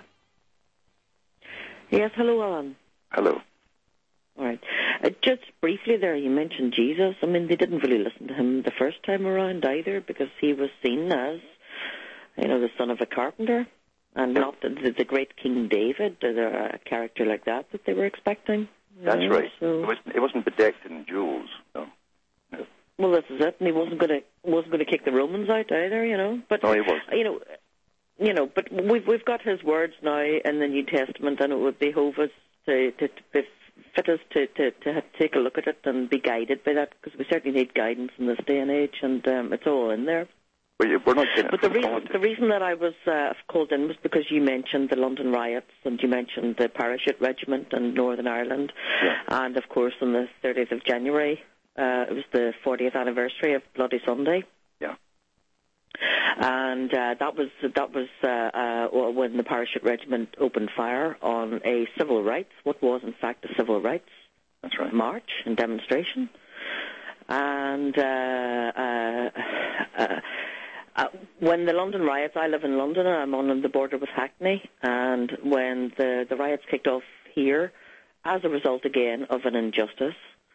Yes, hello, Alan. Hello. All right. Uh, just briefly there, you mentioned Jesus. I mean, they didn't really listen to him the first time around either, because he was seen as, you know, the son of a carpenter, and yeah. not the, the, the great King David, or a character like that that they were expecting. That's know? right. So, it wasn't, it wasn't bedecked in jewels, no. no. Well, this is it, and he wasn't going to wasn't going to kick the Romans out either, you know. But no, he wasn't. You know, you know, but we've we've got his words now in the New Testament, and it would behove us to to, to fit us to, to to take a look at it and be guided by that, because we certainly need guidance in this day and age, and um, it's all in there. We're not getting But the reason, the reason that I was uh, called in was because you mentioned the London riots, and you mentioned the Parachute Regiment in Northern Ireland, yeah. and of course on the thirtieth of January, uh, it was the fortieth anniversary of Bloody Sunday. Yeah. And uh, that was that was uh, uh, when the Parachute Regiment opened fire on a civil rights, what was in fact a civil rights That's right. march and demonstration. And uh, uh, uh, uh, when the London riots, I live in London, I'm on the border with Hackney, and when the, the riots kicked off here, as a result again of an injustice,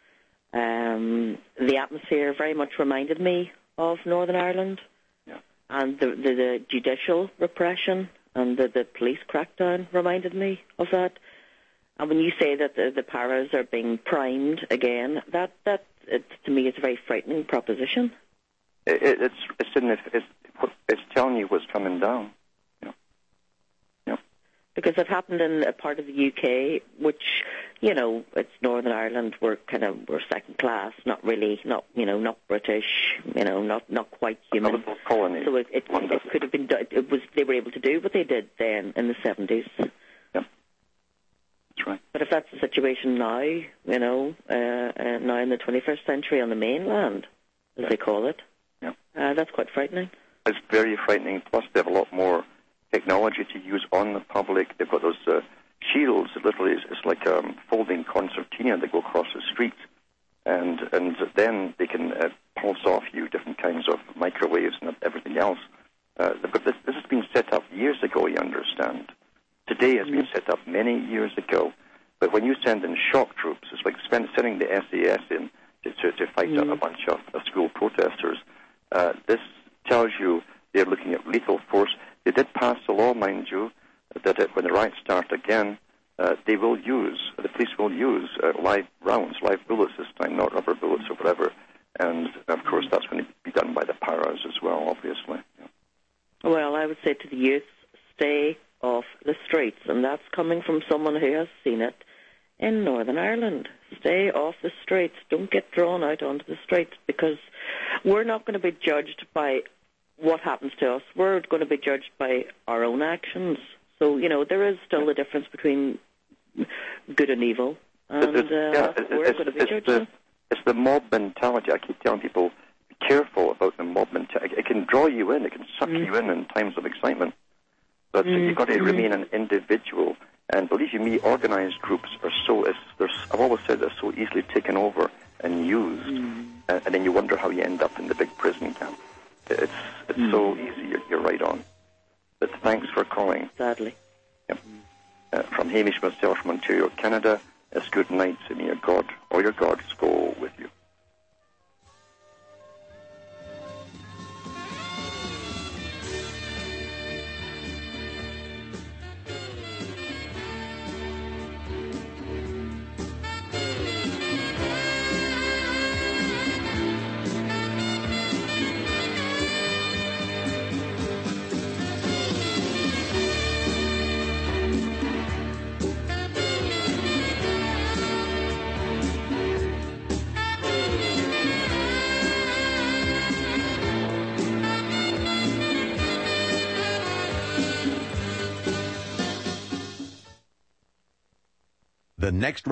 um, the atmosphere very much reminded me of Northern Ireland. And the, the, the judicial repression and the, the police crackdown reminded me of that. And when you say that the, the paras are being primed again, that that it, to me is a very frightening proposition. It, it, it's it's, in the, it's it's telling you what's coming down. You know. Yeah. Because it happened in a part of the U K, which, you know, it's Northern Ireland. We're kind of we're second class, not really, not you know, not British, you know, not not quite human. Colony. So it, it, it could have been. It was they were able to do what they did then in the seventies. Yeah, that's right. But if that's the situation now, you know, uh, uh, now in the twenty-first century on the mainland, as yeah. they call it, yeah, uh, that's quite frightening. It's very frightening. Plus, they have a lot more technology to use on the public. They've got those uh, shields. Literally, it's, it's like um, folding concertina that go across the street, and and then they can uh, pulse off you different kinds of microwaves and everything else. Uh, but this, this has been set up years ago, you understand. Today has been set up many years ago. But when you send in shock troops, it's like spend, sending the S A S in to, to, to fight mm. a bunch of uh, school protesters. Uh, this tells you they're looking at lethal force. They did pass a law, mind you, that it, when the riots start again, uh, they will use, the police will use uh, live rounds, live bullets this time, not rubber bullets or whatever. And, of course, that's going to be done by the paras as well, obviously. Yeah. Well, I would say to the youth, stay off the streets. And that's coming from someone who has seen it in Northern Ireland. Stay off the streets. Don't get drawn out onto the streets, because we're not going to be judged by what happens to us. We're going to be judged by our own actions. So, you know, there is still a difference between good and evil, and uh, yeah, we're it's, going to be it's judged. The, it's the mob mentality. I keep telling people, be careful about the mob mentality. It can draw you in. It can suck mm. you in in times of excitement. But mm. you've got to mm. remain an individual. And believe you me, organised groups are so, it's, I've always said they're so easily taken over and used. Mm. And, and then you wonder how you end up in the big prison camp. It's it's mm. so easy. You're, you're right on. But thanks for calling. Sadly. Yep. Uh, from Hamish myself from Ontario, Canada, it's good night, and may your God or your gods go with you. The next